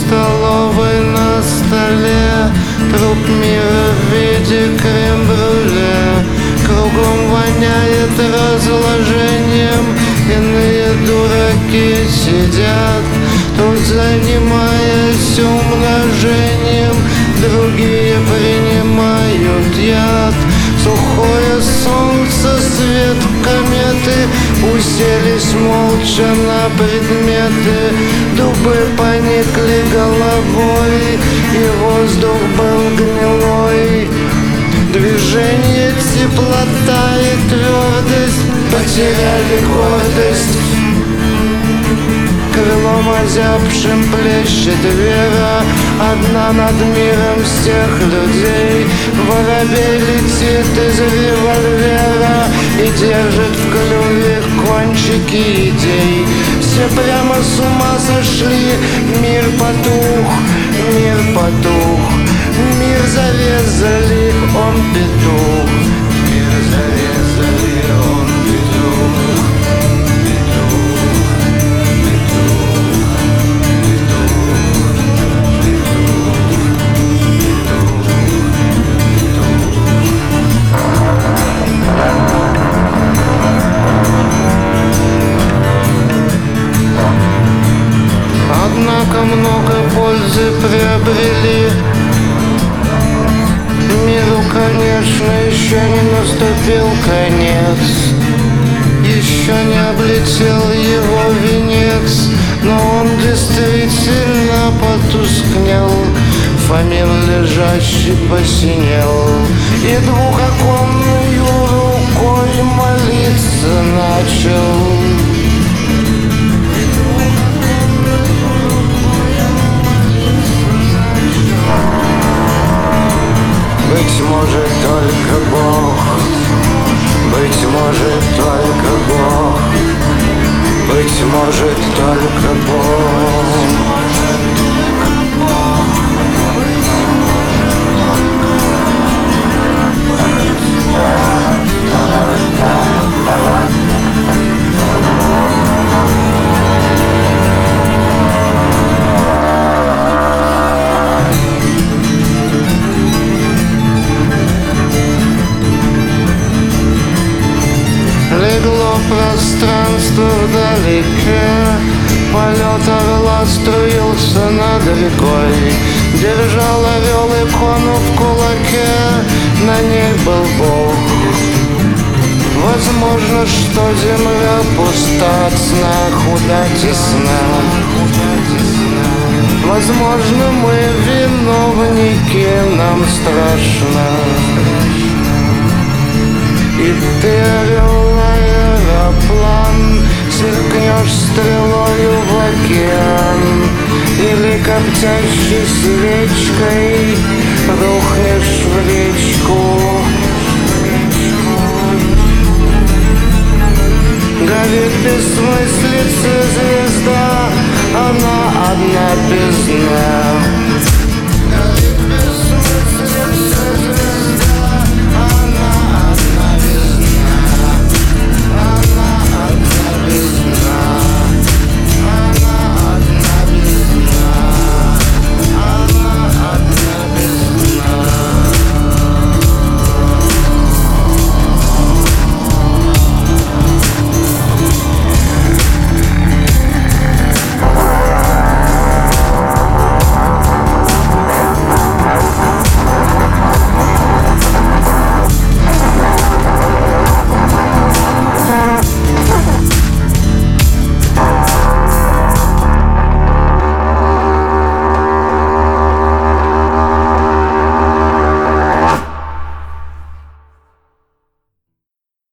столовой на столе труп мира в виде крем-брюле. Кругом воняет разложением, иные дураки сидят тут, занимаясь умножением, другие принимают яд. Сухое солнце, свет кометы, уселись молча на предметы. Дубы поникли головой, и воздух был гнилой. Движение, теплота и твердость потеряли гордость. Крылом озябшим плещет вера, одна над миром всех людей. Воробей летит из револьвера и держит в клюве кончики идей. Все прямо с ума сошли, мир потух, мир потух. Мир зарезали, он петух. Мир зарезали, он петух. Однако много пользы приобрели. Миру, конечно, еще не наступил конец, еще не облетел его венец, но он действительно потускнел, фамин лежащий посинел, и двухоконную рукой молиться начал. Быть может, только Бог, быть может, только Бог, быть может, только Бог. Легло пространство вдалеке, полет орла струился над рекой. Держал орел икону в кулаке, на ней был Бог. Возможно, что земля пуста от сна, худа тесна. Возможно, мы виновники, нам страшно. И ты, орел, аэроплан, сверкнешь стрелою в океан, или коптящей свечкой рухнешь в речку. Горит бессмыслица звезда, она одна без дна.